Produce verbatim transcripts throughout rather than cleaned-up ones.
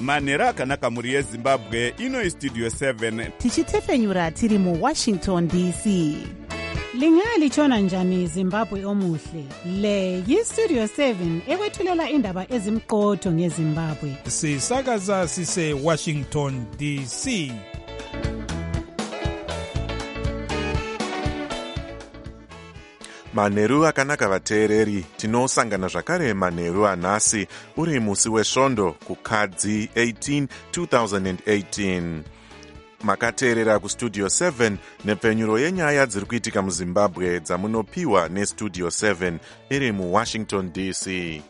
manhero akanaka mhuri yezimbabwe. Ino istudio seven tichitefenyura tiri muwashington D C. Lingalitshona njani Zimbabwe omuhle? Le yistudio seven ekwethulela indaba ezimqotho ngeZimbabwe. Sisakaza sise Washington D C. Manheru akanaka vateereri, tinosangana zvakare manheru anhasi uri musi wesvondo kukadzi eighteen two thousand eighteen. Makateerera kustudio seven nepfenyuro yenyaya dziri kuitika muZimbabwe dzamunopiwa nestudio seven iri muWashington D C.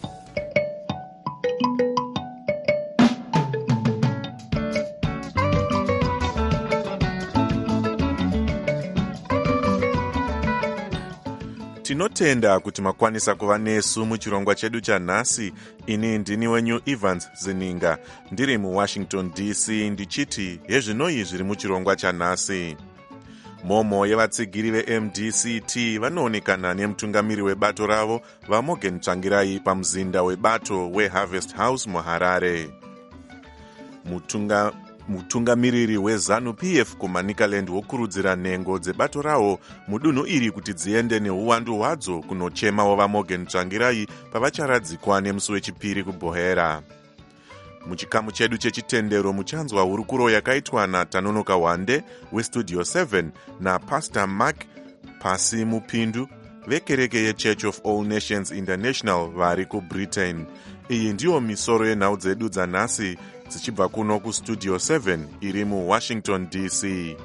Tinotenda kuti makwanisa kuva nesu muchirongwa chedu chanhasi. Ini ndini wenyu Evans Zininga ndiri muWashington D C ndichiti hezvinoi zviri muchirongwa chanhasi. Momo yevatsigiri veM D C T vanoonekana nemutungamiri webato ravo vaMorgan Tsvangirai pamuzinda webato weHarvest House muHarare. Mutunga mutungamiriri weZanu-P F kuManicaland wokurudzira nhengo dzebato rawo mudunhu iri kuti dziende neuwandu hwadzo kunochemawo vaMorgan Tsvangirai pavacharadzikwa nemusi wechipiri kuBhohera. Muchikamu chedu chechitendero muchanzwa hurukuro yakaitwa naTanonoka Wande westudio seven naPastor Mark Pasi Mupindu vekereke yeChurch of All Nations International vari kuBritain. Iyi ndiyo misoro yenhau dzedu dzanhasi dzichibva kuno kustudio seven iri muWashington D C.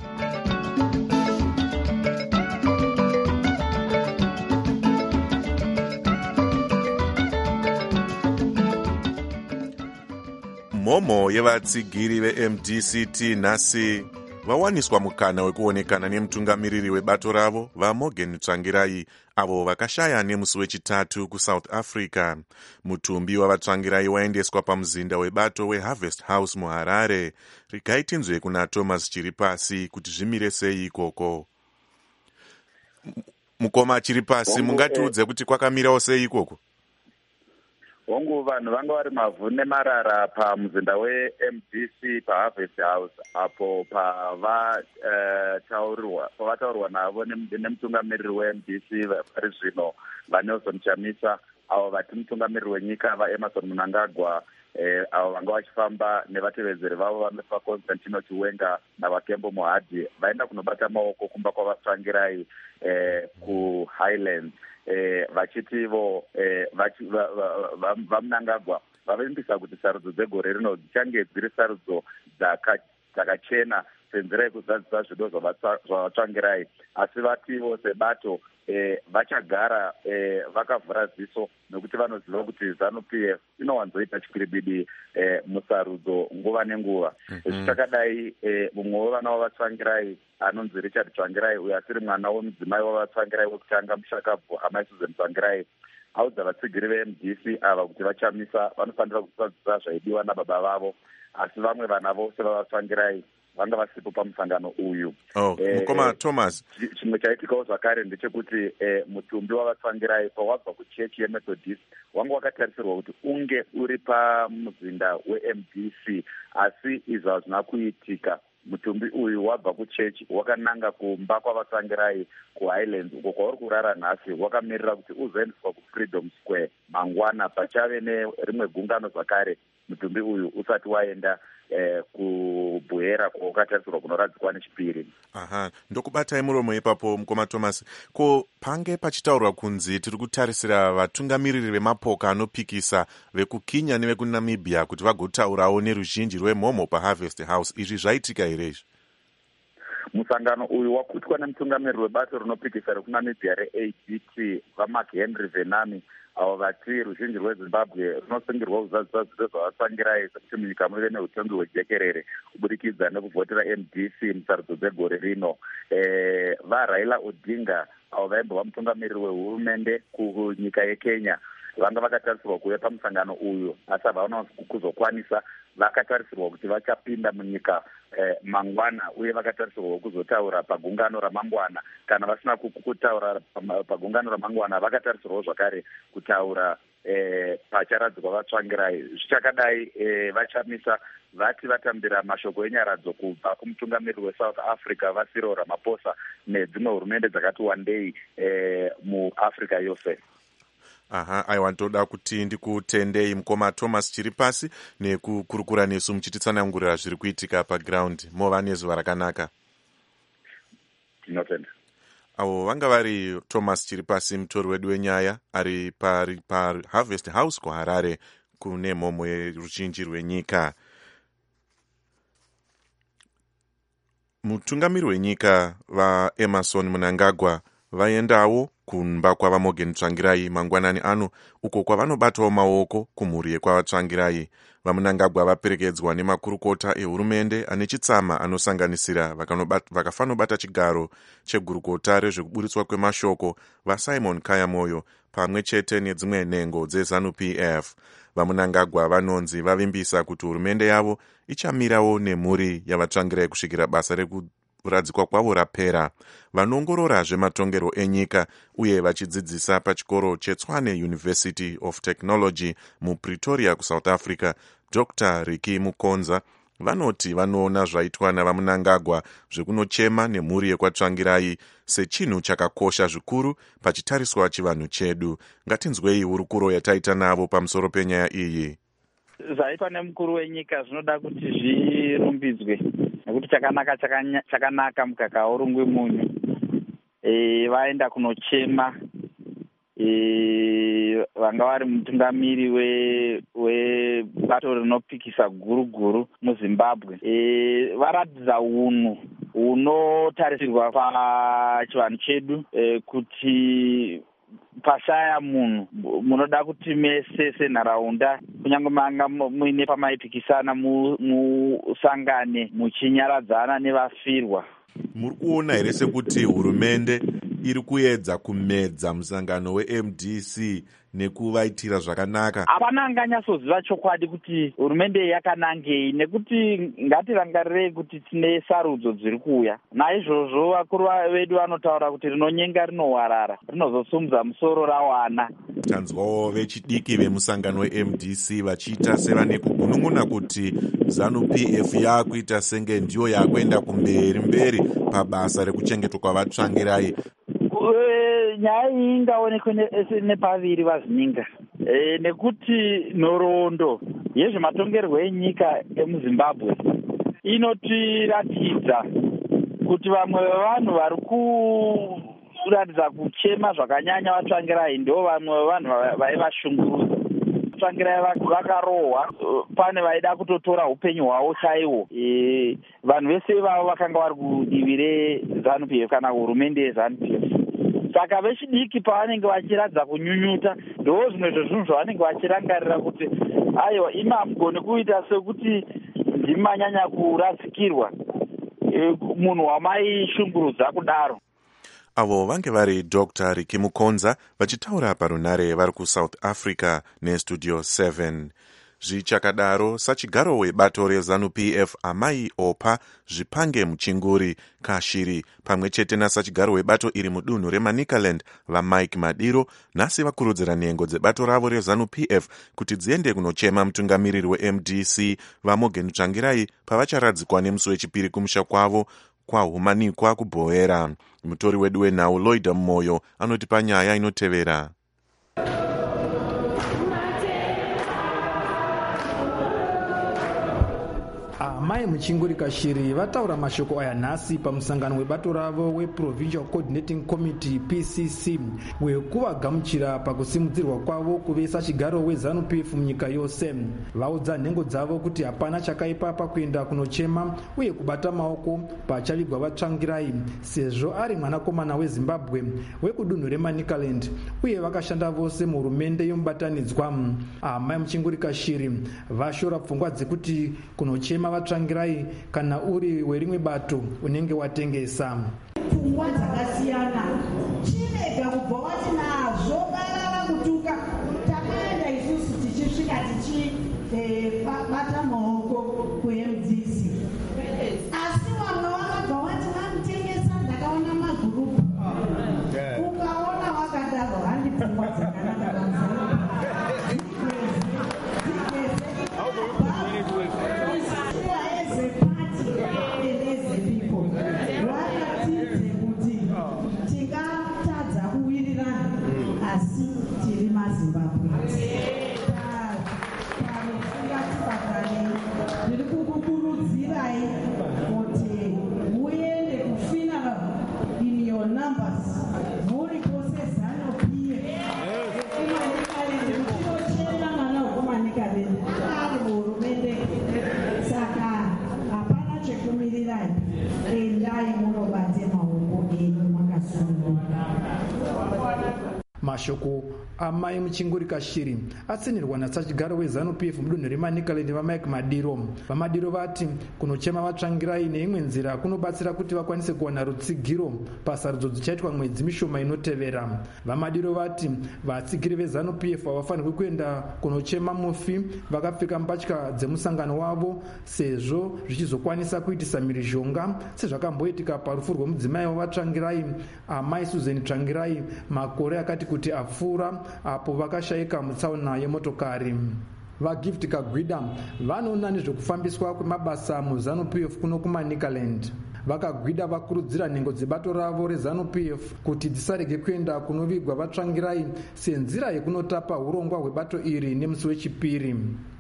Momo yevatsigiri veM D C T nhasi vawaniswa mukana wekuonekana nemutungamiriri webato ravo vaMorgan Tsvangirai avo vakashaya nemusi wechitatu kuSouth Africa. Mutumbi wavatsvangirai waendeswa pamuzinda webato weHarvest House muHarare. Regai tinzwe kuna Thomas Chiripasi kuti zvimire sei ikoko. Mukoma Chiripasi, mungatiudze kuti kwakamirawo sei ikoko? Hongu vanhu vanga vari mavhu nemarara pamuzinda weM D C paHarvest House apo pavataurirwa uh, pavataurirwa navo nemutungamiriri weM D C vari zvino vaNelson Chamisa avo vati mutungamiriri wenyika vaEmerson Mnangagwa eh, avo vanga vachifamba nevatevedzeri vavo vamefa Constantino Chiwenga navaKembo Mohadi vaenda kunobata maoko kumba kwavatsvangirai eh, kuHighlands. Eh, vachitivo eh, vachi, va, va, va, vaMnangagwa vavimbisa kuti sarudzo dzegore rino dzichange dziri sarudzo dzakachena senzira yekuzadzisa zvido zvavatsvangirai, asi vativo sebato eh, vachagara eh, vakavhura ziso nokuti vanoziva kuti Zanu-P F inowanzoita chikwiribidi eh, musarudzo nguva nenguva. Mm-hmm. Zvichakadai eh, mumwe wevana wavatsvangirai anonzi Richard Tsvangirai uyo asiri mwana womudzimai wavatsvangirai wekutanga mushakabvu amai Susan Tsvangirai audza vatsigiri veM D C ava kuti vachamisa vanofanira kusadzisa zvaidiwa nababa vavo, asi vamwe vana vose vavatsvangirai vanga vasipo pamusangano uyu. Oh, eh, mukoma Thomas, chimwe chaitikawo zvakare ndechekuti eh, mutumbi wavatsvangirai pawabva kuchechi yeMethodist wanga wakatarisirwa kuti unge uri pamuzinda weM D C, asi izvi hazvina kuitika. Mutumbi uyu wabva kuchechi wakananga kumba kwavatsvangirai kuHighlands uko kwauri kurara nhasi, wakamirira kuti uzoendeswa kuFreedom Square mangwana pachave nerimwe gungano zvakare mutumbi uyu usati waenda eh, kuBhohera kwawakatarisirwa kunoradzikwa nechipiri. Aha, ndokubatai muromo ipapo mukoma Thomas. Ko pange pachitaurwa kunzi tiri kutarisira vatungamiriri vemapoka anopikisa vekuKenya nevekuNamibia kuti vagotaurawo neruzhinji rwemhomo paHarvest House, izvi zvaitika here izvi? Musangano uyu wakutwa nemutungamiriri webato rinopikisa rekuNamibia reA D T vaMark Henry Venami avo vati ruzhinji rweZimbabwe runosungirwa kuzadzisa zvido zvavatsvangirai sekuti munyika muve neutongi hwejekerere kuburikidza nekuvhotera M D C musarudzo dzegore rino. Eh, vaRaila Odinga avo vaimbova mutungamiriri wehurumende kunyika yeKenya vanga vakatarisirwa kuuya pamusangano uyu, asi havaona kuzokwanisa vakatarisirwa kuti vachapinda munyika eh, mangwana uye vakatarisirwa kuzotaura pagungano ramangwana. Kana vasina kutaura pagungano ramangwana vakatarisirwa zvakare kutaura eh, pacharadzikwa vatsvangirai. Zvichakadai eh, vachamisa vati vatambira mashoko enyaradzo kubva kumutungamiriri weSouth Africa vaCyril Ramaphosa nedzimwe hurumende dzakati wandei eh, muAfrica yose. Aha, aiwa ndoda kuti ndikutendei mukoma Thomas Chiripasi nekukurukura nesu muchititsanangurira zviri kuitika paground. Mova nezuva rakanaka. Tinotenda. Avo vanga vari Thomas Chiripasi, mutori wedu wenyaya, ari pari pa Harvest House kuHarare kune mhomho yeruzhinji rwenyika. Mutungamiri wenyika vaEmmerson Mnangagwa vaendawo kumba kwavaMorgan Tsvangirai mangwanani ano, uko kwavanobatawo maoko kumhuri yekwavatsvangirai. VaMnangagwa vaperekedzwa nemakurukota ehurumende ane chitsama anosanganisira vakafanobata chigaro chegurukota rezvekuburitswa kwemashoko vaSimon Kayamoyo pamwe chete nedzimwe nhengo dzeZANU-P F. VaMnangagwa vanonzi vavimbisa kuti hurumende yavo ichamirawo nemhuri yavatsvangirai kusvikira basa rekuradzikwa kwavo rapera. Vanongorora zvematongerwo enyika uye vachidzidzisa pachikoro cheTshwane University of Technology muPretoria kuSouth Africa, Doctor Ricky Mukonza, vanoti vanoona zvaitwa navaMnangagwa zvekunochema nemhuri yekwatsvangirai sechinhu chakakosha zvikuru pachitariswa chivanhu chedu. Ngatinzwei hurukuro yataita navo pamusoro penyaya iyi. Zvaitwa nemukuru wenyika zvinoda kuti zvirumbidzwe nekuti chakanaka chakanaka mukaka urungwe munyu. E, vaenda kunochema e, vanga vari mutungamiri we webato rinopikisa guru guru muZimbabwe. E, varatidza unhu unotarisirwa pachivanhu chedu e, kuti pashaya munhu munoda kuti mese senharaunda kunyange manga muine pamaipikisana musangane muchinyaradzana nevafirwa. Muri kuona here sekuti hurumende iri kuedza kumedza musangano weM D C nekuvaitira zvakanaka? Havana anganyatsoziva chokwadi kuti hurumende yakanangei, nekuti ngatirangarirei kuti tine sarudzo dziri kuuya. Naizvozvo vakuru vedu vanotaura kuti rinonyenga rinowarara, rinozosumudza musoro rawana. Tanzwawo vechidiki vemusangano weM D C vachiita sevane kugunun'una kuti ZANU-P F yakuita senge ndiyo yakuenda kumberi mberi pabasa rekuchengetwa kwavatsvangirai. Nyaya iyi ingaonekwe nepaviri vazininga, e, nekuti nhoroondo yezvematongerwo enyika emuZimbabwe inotiratidza kuti vamwe vevanhu vari kuratidza kuchema zvakanyanya vatsvangirai ndo vamwe vevanhu vaivashungurudza. Vatsvangirai vakarohwa, pane vaida kutotora upenyu hwavo chaiwo. E, vanhu vese ivavo vakanga vari kudivi reZANU-P F kana hurumende yeZANU-P F. Saka vechidiki pavanenge vachiradza kunyunyuta ndo zvimwe zvezvinhu zvavanenge vachirangarira kuti aiwa imi hamugoni kuita sekuti ndimanyanya kurasikirwa e, munhu wamaishungurudza kudaro. Avo vange vari Doctor Ricky Mukonza vachitaura parunare vari kuSouth Africa neStudio seven. Zvichakadaro, sachigaro webato reZANU-P F Amai Opa Zvipange Muchinguri Kashiri pamwe chete nasachigaro webato iri mudunhu reManicaland vaMike Madiro nhasi vakurudzira nhengo dzebato ravo reZANU-P F kuti dziende kunochema mutungamiriri weM D C vaMorgan Tsvangirai pavacharadzikwa nemusi wechipiri kumusha kwavo kwahumanikwa kuBhoera. Mutori wedu wenhau Lloyd Moyo anotipa nyaya inotevera. Amai Muchinguri Kashiri vataura mashoko aya nhasi pamusangano webato ravo weProvincial Coordinating Committee P C C wekuvagamuchira pakusimudzirwa kwavo kuve sachigaro weZANU-P F munyika yose. Vaudza nhengo dzavo kuti hapana chakaipa pakuenda kunochema uye kubata maoko pachavigwa vatsvangirai sezvo ari mwanakomana weZimbabwe wekudunhu reManicaland uye vakashanda vose muhurumende yomubatanidzwa. Amai Muchinguri Kashiri vashora pfungwa dzekuti kunochema vatsvangirai kana uri werimwe bato unenge watengesa. Pfungwa dzakasiyana chirega kubva wati nazvo barara kutuka takaenda isusu tichisvika tichibata maoko mazimbabwe ndiri kukukurudzirai kuti muende kufinal in your numbers muri pose zano pie kumanikarendi kuchinochena mwana wekumanikarendi ari muhurumende saka hapana chekumirirai endai munobate maoko enyu makasununguka. mashoko amai muchingurika shiri atsinirwa natsachigaro wezanu p f mudunhu remanicaland vamike madiro. vamadiro vati kunochema vatsvangirai neimwe nzira kunobatsira kuti vakwanise kuwana rutsigiro pasarudzo dzichaitwa mwedzi mishoma inotevera. vamadiro vati vatsigiri vezanu p f havafanirwi kuenda kunochema mufi vakapfeka mbatya dzemusangano wavo sezvo zvichizokwanisa kuitisa mhirizhonga sezvakamboitika parufu rwemudzimai wavatsvangirai amai susan tsvangirai makore akati kuti apfuura apo vakashayika mutsaona yemotokari. vagift kagwida vanoona nezvekufambiswa kwemabasa muzanu p f kuno kumanicaland. vakagwida vakurudzira nhengo dzebato ravo rezanu p f kuti dzisarege kuenda kunovigwa vatsvangirai senzira yekunotapa urongwa hwebato iri nemusi wechipiri.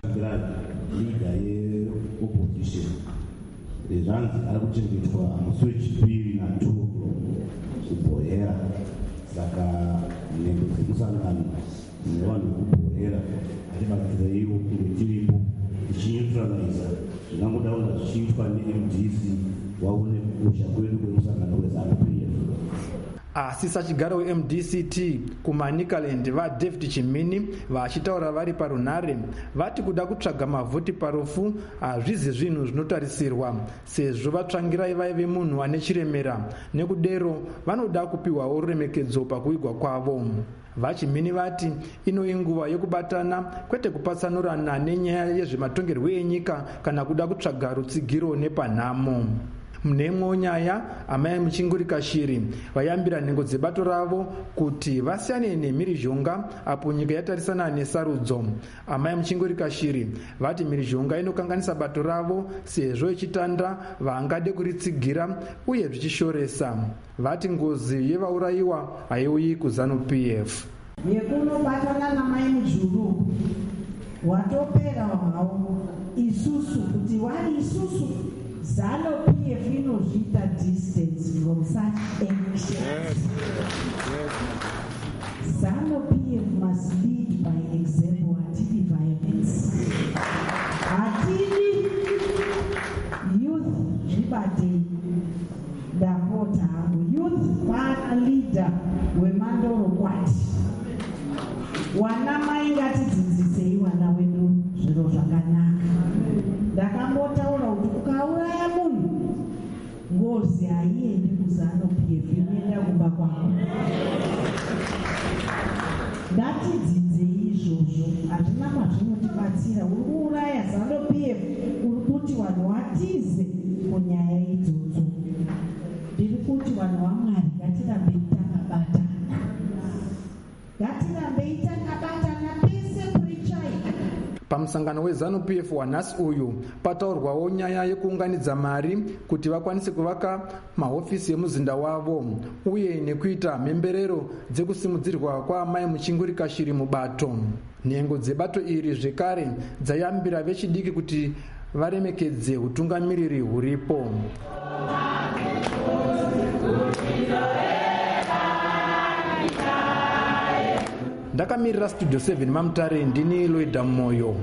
zvanzi ari kuchengetwa musi wechipiri naturo kubhohera saka nhengo dzemusangano nevanhu vekubhohera atibatsireiwo kunge tiripo tichinyutraliza zvingangoda kunga zvichiitwa ne-m d c waone kukosha kwedu kwemusangano wezanu p f. asi sachigaro we-m d c t kumanicaland vadavid chimini vachitaura vari parunhare vati kuda kutsvaga mavhoti parufu hazvizi zvinhu zvinotarisirwa sezvo vatsvangirai vaive munhu ane chiremera nekudero vanoda kupiwawo ruremekedzo pakuvigwa kwavo. vachimini vati inoyi nguva yokubatana kwete kupatsanurana nenyaya yezvematongerwo enyika kana kuda kutsvaga rutsigiro nepanhamo. mune nyaya amai muchingurika shiri vayambira nhengo dzebato ravo kuti vasiyane nemhirizhonga apo nyika yatarisana nesarudzo. amai muchingurika shiri vati mhirizhonga inokanganisa bato ravo sezvo ichitanda vangade kuritsigira uye zvichishoresa. vati ngozi yevaurayiwa haiuyi kuzanu p f. yekunobatana namai mujuru watopera havo isusu kuti vari isusu zanu p f inozviita distance from such actions. zanu p f must lead by example. hatidi violence, hatidi youth zvibate ndapota youth pana leader wemandoro kwati wana mai ngatidzidzisei wana wedu zviro zvakanaka. ndakambotaura kuti ukauraya munhu ngozi haiendi kuzanu p f inoenda kumba kwavo. ngatidzidzei izvozvo, hazvina mazvinotibatsira. uri kuuraya zanu p f uri kuti vanhu vatize kunyaya idzodzo. ndiri kuti vanhu vamwari ngatirambei takabatana, ngatirambei takabatana pese kurichai. pamusangano wezanu p f wanhasi uyu pataurwawo nyaya yekuunganidza mari kuti vakwanise kuvaka mahofisi emuzinda wavo uye nekuita mhemberero dzekusimudzirwa kwaamai muchingurika shiri mubato. nhengo dzebato iri zvekare dzayambira vechidiki kuti varemekedze utungamiriri huripo. ndakamirira studio seven mamutare ndini loida moyo.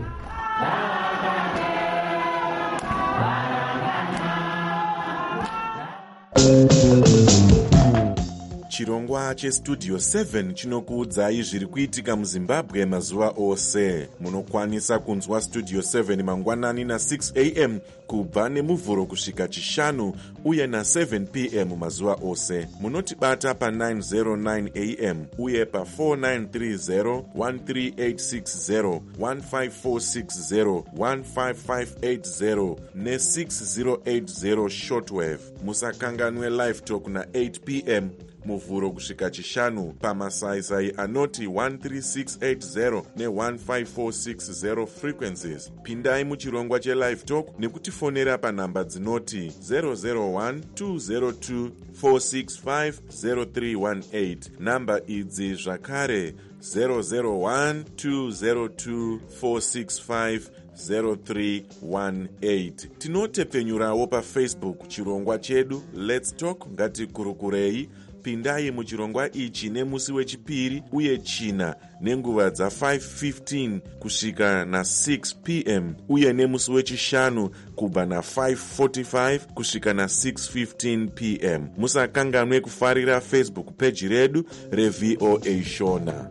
chirongwa chestudio seven chinokuudzai zviri kuitika muzimbabwe mazuva ose. munokwanisa kunzwa studio seven mangwanani na-six a m kubva nemuvhuro kusvika chishanu uye na-seven p m mazuva ose. munotibata pa-nine oh nine a m uye pa-four nine three zero, one three eight six zero, one five four six zero, one five five eight zero ne-six zero eight zero shortwave. musakanganwe live talk na-eight p m muvhuro kusvika chishanu pamasaisai anoti one three six eight zero ne one five four six zero frequencies. Pindai muchirongwa chelive talk nekutifonera panhamba dzinoti zero zero one two zero two four six five zero three one eight. Namba idzi zvakare zero zero one two zero two four six five zero three one eight. Tinotepfenyurawo pafacebook chirongwa chedu Let's Talk ngatikurukurei. Pindai muchirongwa ichi nemusi wechipiri uye china nenguva dza five fifteen kusvika na six p m uye nemusi wechishanu kubva na five forty-five kusvika na six fifteen p m. Musakanganwe kufarira Facebook page redu reV O A Shona.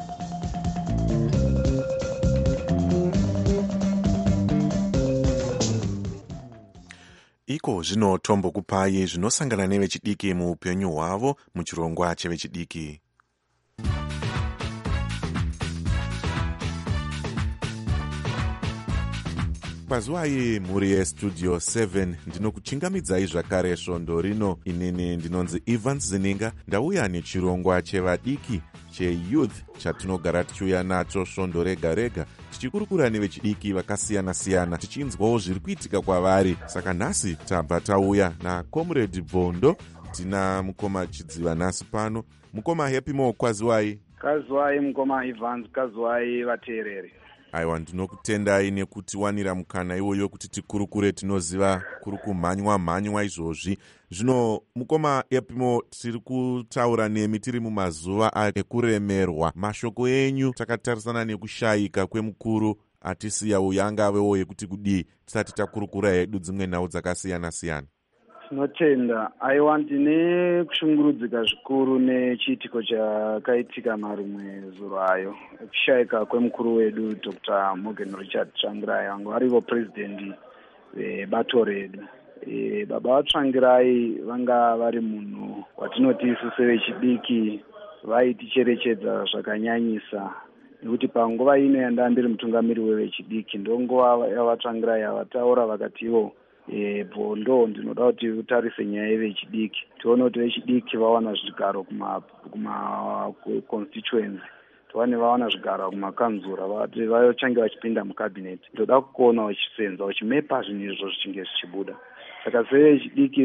Iko zvino tombokupai zvinosangana nevechidiki muupenyu hwavo muchirongwa chevechidiki. Pazuva iyi mhuri yestudio seven ndinokuchingamidzai zvakare svondo rino. Inini ndinonzi Evans Zininga, ndauya nechirongwa chevadiki cheyouth chatinogara tichiuya nacho svondo rega rega tichikurukura nevechidiki vakasiyana-siyana tichinzwawo zviri kuitika kwavari. Saka nhasi tabva tauya naComrade Bhondo. Tina mukoma Chidziva nhasi pano. Mukoma Happy Mo, kwaziwai? Kaziwai mukoma Evans, kaziwai vateereri. Aiwa, ndinokutendai nekuti wanira mukana iwoyo kuti tikurukure. Tinoziva kuri kumhanywa mhanywa izvozvi. Zvino mukoma Epimo, tiri kutaura nemi tiri mumazuva ekuremerwa. Mashoko enyu takatarisana nekushayika kwemukuru atisiya uya angavewo yekuti kudii tisati takurukura hedu dzimwe nhau dzakasiyana-siyana. Tinotenda. Aiwa, ndine kushungurudzika zvikuru nechiitiko chakaitika marimwe zuro ayo ekushayika kwemukuru wedu Doctor Morgan Richard Tsvangirai, vangu varivo president vebato redu. E, baba vaTsvangirai vanga vari munhu watinoti isu sevechidiki vaiticherechedza zvakanyanyisa, nekuti panguva ino yanda ndiri mutungamiri wevechidiki ndonguva yavaTsvangirai avataura vakatiwo E, Bhondo, ndinoda kuti utarise nyaya yevechidiki tione kuti vechidiki vawana zvigaro kuma kuma constituency, tiwane vawana zvigaro kumakanzura, vati vachange vachipinda mucabinet. Ndoda kuona vachisenza vachimepa zvinhu izvo zvichinge zvichibuda. Saka sevechidiki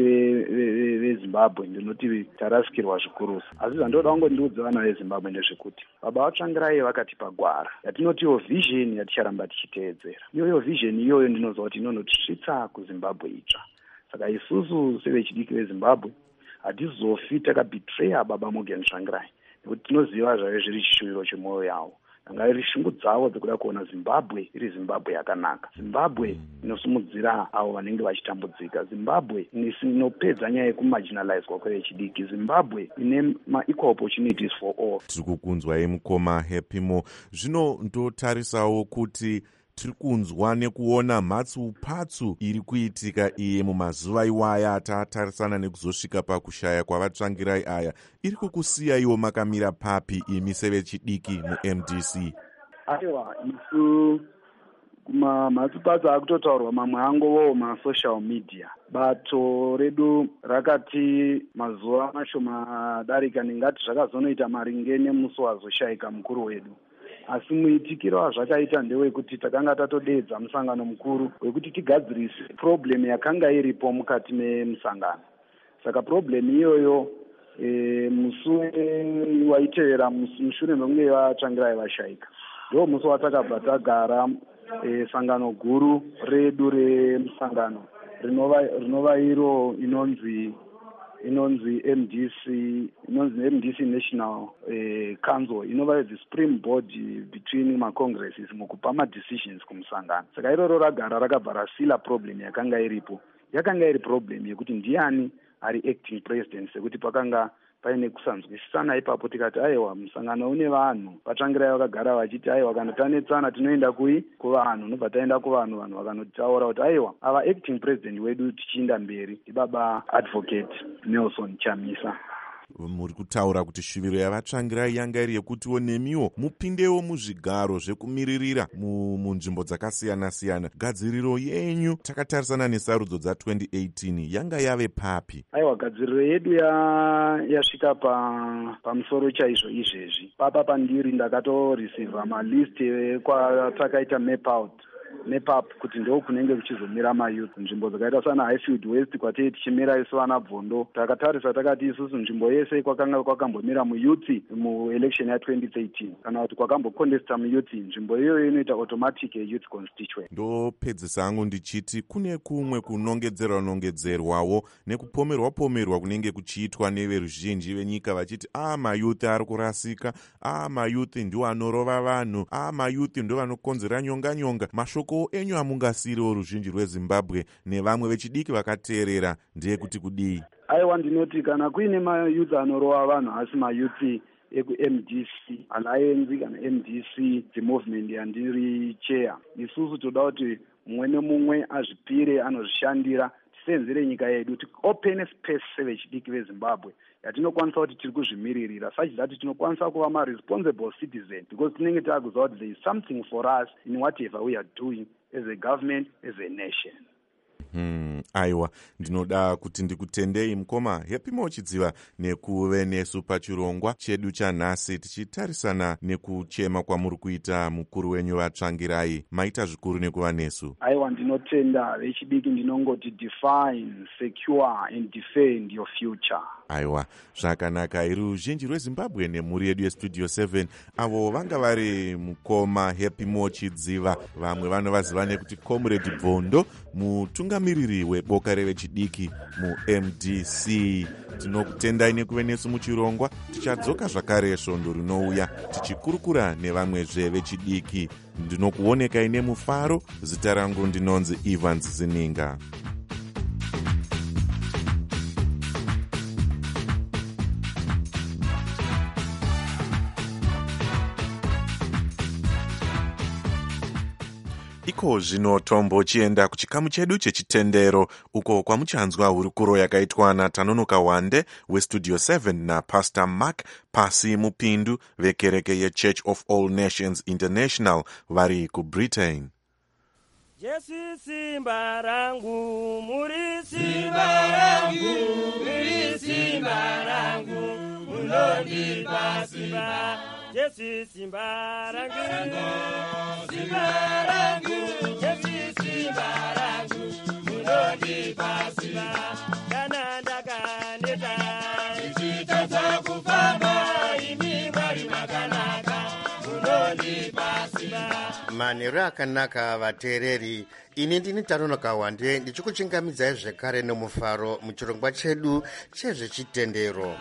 veZimbabwe ndinoti tarasikirwa zvikurusa. Asi zvandoda kungo ndiudza vana veZimbabwe ndezvekuti baba vaTsvangirai vakatipa gwara yatinotiwo vision yaticharamba tichiteedzera. Iyoyo vision iyoyo ndinozwa kuti inonotisvitsa kuZimbabwe itsva. Saka isusu sevechidiki veZimbabwe hatizofi takabetreya baba Morgan Tsvangirai, nekuti tinoziva zvave zviri chishuviro chemwoyo yavo. Anga iri shungu dzavo dzekuda kuona Zimbabwe iri Zimbabwe yakanaka, Zimbabwe inosimudzira avo vanenge vachitambudzika, Zimbabwe inopedza nyaya yekumarginalizwa kwevechidiki, Zimbabwe ine ma-equal opportunities for all. Tiri kukunzwai mukoma Happy Mo. Zvino ndotarisawo kuti tiri kunzwa nekuona mhatsupatsu iri kuitika iye mumazuva iwaya atatarisana nekuzosvika pakushaya kwavaTsvangirai aya. Iri kukusiya iwo makamira papi imi sevechidiki mu-M D C? Aiwa, isu kumamhatsupatsu akutotaurwa mamwe angovo masocial media. Bato redu rakati mazuva mashoma darika ningati zvakazonoita maringe nemusi wazoshayika mukuru wedu. Asi muitikiro wazvakaita ndewekuti takanga tatodeedza musangano mukuru wekuti tigadzirise problem yakanga iripo mukati memusangano. Saka problem iyoyo e, musi waitevera mushure mekunge vaTsvangirai vashayika ndo musi watakabva tagara e, sangano guru redu remusangano rinova rinova iro inonzi inonzi M D C, inonzi M D C National eh, Council, inova the supreme board between ma-congresses mukupa ma-decisions kumusangano. Saka iroro ragara rakabva rasila problem yakanga iripo. Yakanga iri problem yekuti ndiani ari acting president, sekuti pakanga paine kusanzwisisana ipapo tikati aiwa musangano une vanhu vaTsvangirai vakagara vachiti aiwa kana tanetsana tinoenda kui kuvanhu, nobva taenda kuvanhu, vanhu vakanotaura kuti aiwa ava acting president wedu tichienda mberi ibaba advocate Nelson Chamisa. muri kutaura kuti shuviro yavatsvangirai yanga iri yekutiwo nemiwo mupindewo muzvigaro zvekumiririra munzvimbo dzakasiyana-siyana. Gadziriro yenyu takatarisana nesarudzo dza-twenty eighteen yanga yave papi? Aiwa, gadziriro yedu yasvika pa pamusoro chaizvo izvezvi. Papa pandiri ndakatoreceiva malist kwatakaita map out nepap kuti ndo kunenge kuchizomira mayouth. Nzvimbo dzakaita sana Highfield West kwatei tichimira isu vana Bvondo. Takatarisa takati isusu nzvimbo yese kwakanga kwakambomira muyouth muelection ya twenty thirteen kana kuti kwakambocontesta muyouth, nzvimbo iyoyo inoita automatic youth constituent. Ndopedzisa hangu ndichiti kune kumwe kunongedzerwa nongedzerwawo nekupomerwa pomerwa kunenge kuchiitwa neveruzhinji venyika vachiti ah mayouth ari kurasika, ah mayouth ndiwo anorova vanhu, ah mayouth ndiwo vanokonzera nyonga nyonga. Mashoko enyu amungasiriwo ruzhinji rweZimbabwe nevamwe vechidiki vakateerera ndeyekuti kudii? Aiwa, ndinoti kana kuine mayouth anorova vanhu asi mayouth eku-M D C Alliance kana M D C the movement yandiri chair, isusu toda kuti mumwe nemumwe azvipire anozvishandira tisenzere nyika yedu, open space sevechidiki veZimbabwe yatinokwanisa kuti tiri kuzvimiririra, such that tinokwanisa kuva ma-responsible citizen, because tinenge takuziva kuti there is something for us in whatever we are doing as a government, as a nation. Hmm, aiwa, ndinoda kuti ndikutendei mukoma Happy Mochidziva nekuve nesu pachirongwa chedu chanhasi tichitarisana nekuchema kwamuri kuita mukuru wenyu vatsvangirai. Maita zvikuru nekuva nesu. Aiwa, ndinotenda vechidiki, ndinongoti define, secure and defend your future. Aiwa, zvakanaka. Iri ruzhinji rweZimbabwe nemhuri yedu yestudio seven avo vanga vari mukoma Happy Mochidziva, vamwe vanovaziva nekuti Comrade Bvondo, mutungamiriri weboka revechidiki mu-M D C. Tinokutendai nekuve nesu muchirongwa. Tichadzoka zvakare svondo rinouya tichikurukura nevamwezve vechidiki. Ndinokuonekai nemufaro. Zita rangu ndinonzi Evans Zininga. Iko zvino tombochienda kuchikamu chedu chechitendero uko kwamuchanzwa hurukuro yakaitwa naTanonoka Wande westudio seven naPastor Mark Pasi Mupindu vekereke yeChurch of All Nations International vari kuBritain. Jesu simba rangu, muri simba rangu, muri simba rangu, munonipa simba. Jesu simba rangu, simba rangu, Jesu simba rangu, munonipa simba. Kana ndakaneta, ichitata kufamba, imi mwari makanaka, munonipa simba. Manheru akanaka vateereri, ini ndini Tanonoka Wande ndichikuchingamidzai zvekare nomufaro muchirongwa chedu chezvechitendero.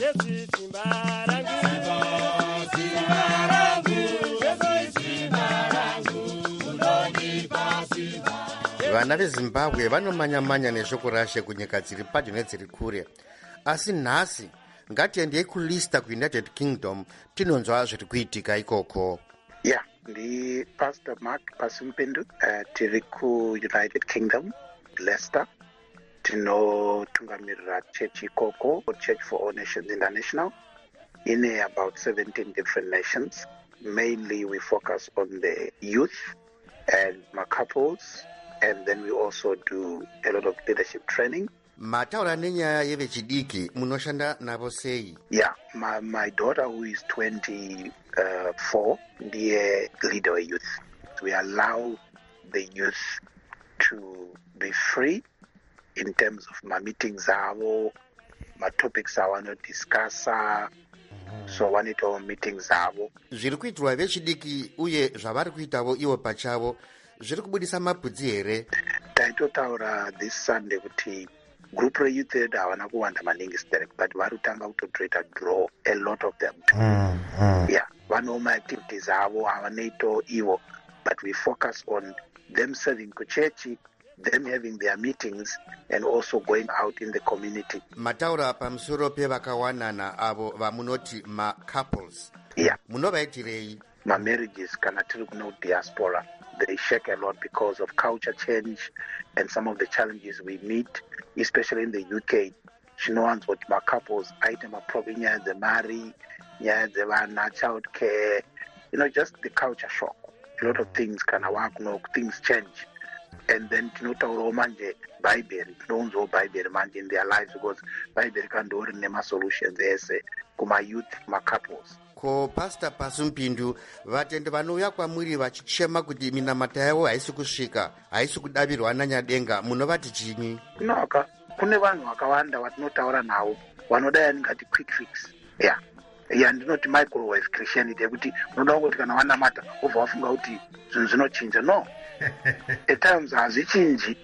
Vana veZimbabwe vanomanya-manya neshoko rashe kunyika dziri padyo nedziri kure, asi nhasi ngatiendei kulista kuUnited Kingdom tinonzwa zviri kuitika ikoko. Yeah. Ndi Pastor Mark Pasi Mupindu, uh, tiri ku-United Kingdom, Leicester. Tinotungamirira church ikoko, Church for All Nations International, in about seventeen different nations. Mainly we focus on the youth and my couples, and then we also do a lot of leadership training. Mataura nenyaya yevechidiki munoshanda navo sei? Yeah, my, my daughter who is twenty-four, ndiye leader of youth. We allow the youth to be free in terms of my meetings avo, my topics I want to discuss. So wanito meetings avo. Zviri kuitwa vechidiki uye zvavari kuitavo ivo pachavo zviri kubudisa mapudzi here? Taitotaura this Sunday kuti group reyouth edu havana kuwanda maningi sterek, but vari kutanga kutotreita draw a lot of them. Mm, mm. Yeah, vano maactivities avo havanoito ivo, but we focus on them serving kuchechi, them having their meetings, and also going out in the community. Mataura pamusoro pevakawanana avo vamunoti ma-couples. Yeah. Munovaitirei? Ma-marriages kana tiri kuno diaspora. They shake a lot because of culture change and some of the challenges we meet, especially in the U K. zvinowanza kuti macouples aite maprobe nyaya dzemari, nyaya dzevana, child care, you know, just the culture shock. A lot of things kana wakuno, things change. And then tinotaurawo manje Bible, tinounzawo Bible manje in their lives, because Bible kandori nema-solutions ese kuma-youth, ma-couples. Ko Pastor Pasumpindu, vatende vanouya kwamuri vachichema kuti minamata yavo haisi kusvika, haisi kudavirwa nanyadenga, munovati chinyi? Kunaka, kune vanhu vakawanda vatinotaura navo, vanoda yatingati quick fix. Yeah. Yeah, ndinoti microwave Christianity yekuti unoda kuti kana wanamata obva wafunga kuti zvinhu zvinochinja. No. At times hazvichinji.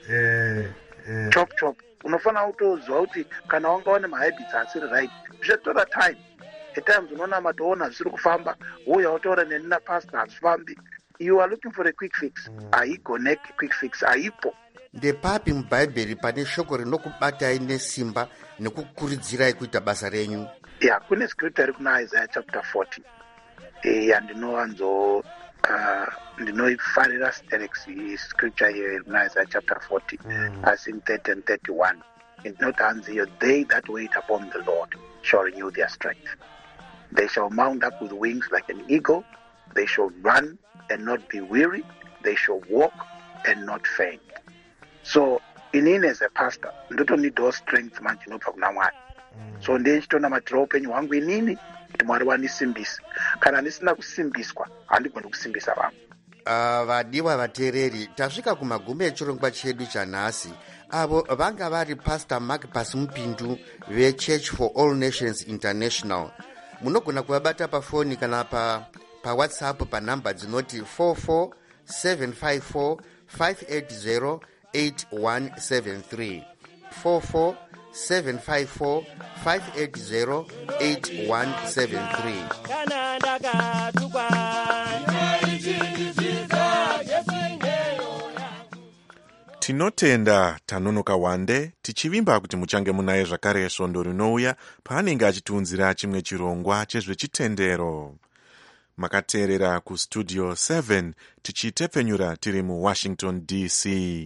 Chop chop. Unofana kutozwa kuti kana wanga une mahabits asiri right, zvichatora time. At times unoona matoona zvisiri kufamba, uya utaura neni napastor hazvifambi. You are looking for a quick fix. Haigoneki quick fix, haipo. Ndepapi mubhaibheri pane shoko rinokubatai nesimba nekukuridzirai kuita basa renyu? Yeah, kune scripture iri kuna Isaiah chapter forty. Eh, andinowanzo uh, ndinoifarira stereki scripture here iri kuna Isaiah chapter forty, mm. I think thirty and thirty-one. Ndinotanzi here, they that wait upon the Lord shall renew their strength. They shall mount up with wings like an eagle. They shall run and not be weary. They shall walk and not faint. So, inini as a pastor, ndoto need those strength manje inobva kuna Mwari. So ndechitona matiro upenyu hwangu inini kuti Mwari wanisimbisa. Kana ndisina kusimbiswa, handigoni kusimbisa vamwe. Uh, vadiwa vateereri, tasvika kumagumo echirongwa chedu chanhasi. Avo vanga vari Pastor Mark Pasumpindu veChurch for All Nations International. Munogona kuvabata pafoni kana pa, pa WhatsApp pa namba dzinoti four four seven five four five eight zero eight one seven three four four seven five four five eight zero eight one seven three. Tinotenda Tanonoka Wande tichivimba kuti muchange munaye zvakare svondo rinouya paanenge achitiunzira chimwe chirongwa chezvechitendero. Makateerera kustudio seven tichitepfenyura tiri muWashington D C.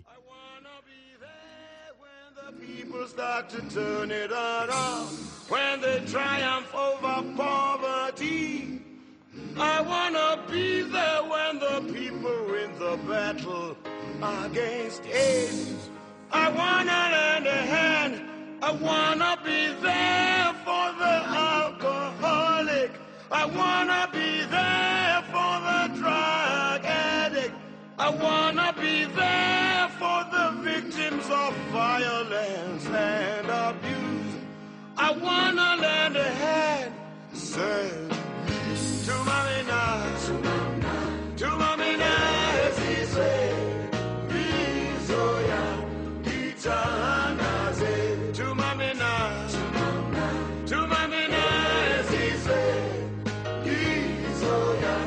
Start to turn it around when they triumph over poverty. I wanna be there when the people win the battle against AIDS. I wanna lend a hand. I wanna be there for the alcoholic. I wanna be there for the drug addict. I wanna be there for the victims of violence and abuse. I wanna lend a hand, say, to Mamina, to Mamina, as he said, Bizoya, Itanaze, to Mamina, to Mamina, as he said, Bizoya,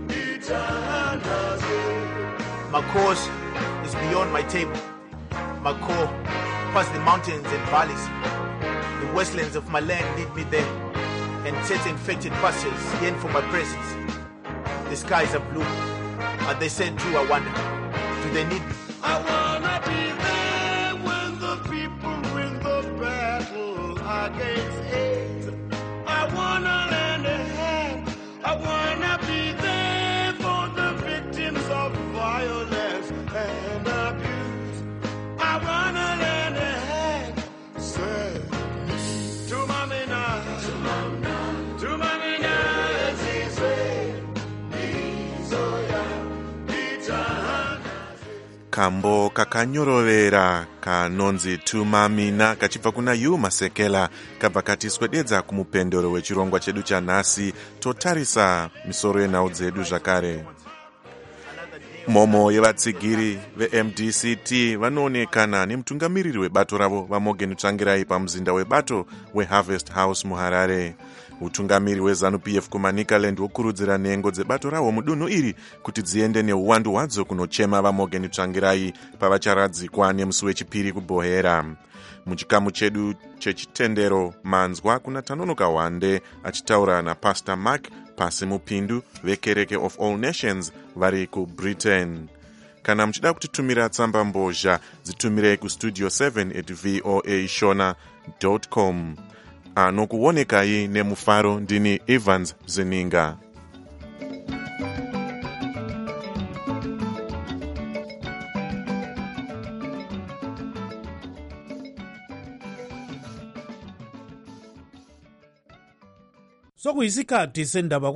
Itanaze. My course is beyond my table. My core past the mountains and valleys. The wastelands of my land lead me there, and certain infected pastures yearn for my presence. The skies are blue. Are they said true, I wonder? Do they need me? I wanna be there when the people win the battle against AIDS. I wanna lend a hand. I wanna be there for the victims of violence and abuse. I wanna lend a hand. Say, to Mamina, to Mamina, to Mamina, as he said, Izoya, Ita. Kambo kakanyorovera kanonzi tumamina kachibva kuna Yu Masekela kabva katiswededza kumupendero wechirongwa chedu chanhasi totarisa misoro yenhau dzedu zvakare. Momo yevatsigiri veM D C T vanoonekana nemutungamiriri webato ravo vaMorgan Tsvangirai pamuzinda webato weHarvest House muHarare. Utungamiri weZanu P F kuManicaland wokurudzira nhengo dzebato ravo mudunhu iri kuti dziende neuwandu hwadzo kunochema vaMorgan Tsvangirai pavacharadzikwa nemusi wechipiri kuBhohera. Muchikamu chedu chechitendero manzwa kuna Tanonoka Wande achitaura naPastor Mark Pasumpindu vekereke of All Nations vari kuBritain. kana muchida kutitumira tsamba mbozha dzitumirei kustudio seven at voa shona com. Anokuonekai nemufaro ndini Evans Zeninga. Sokuyisikhathi sendaba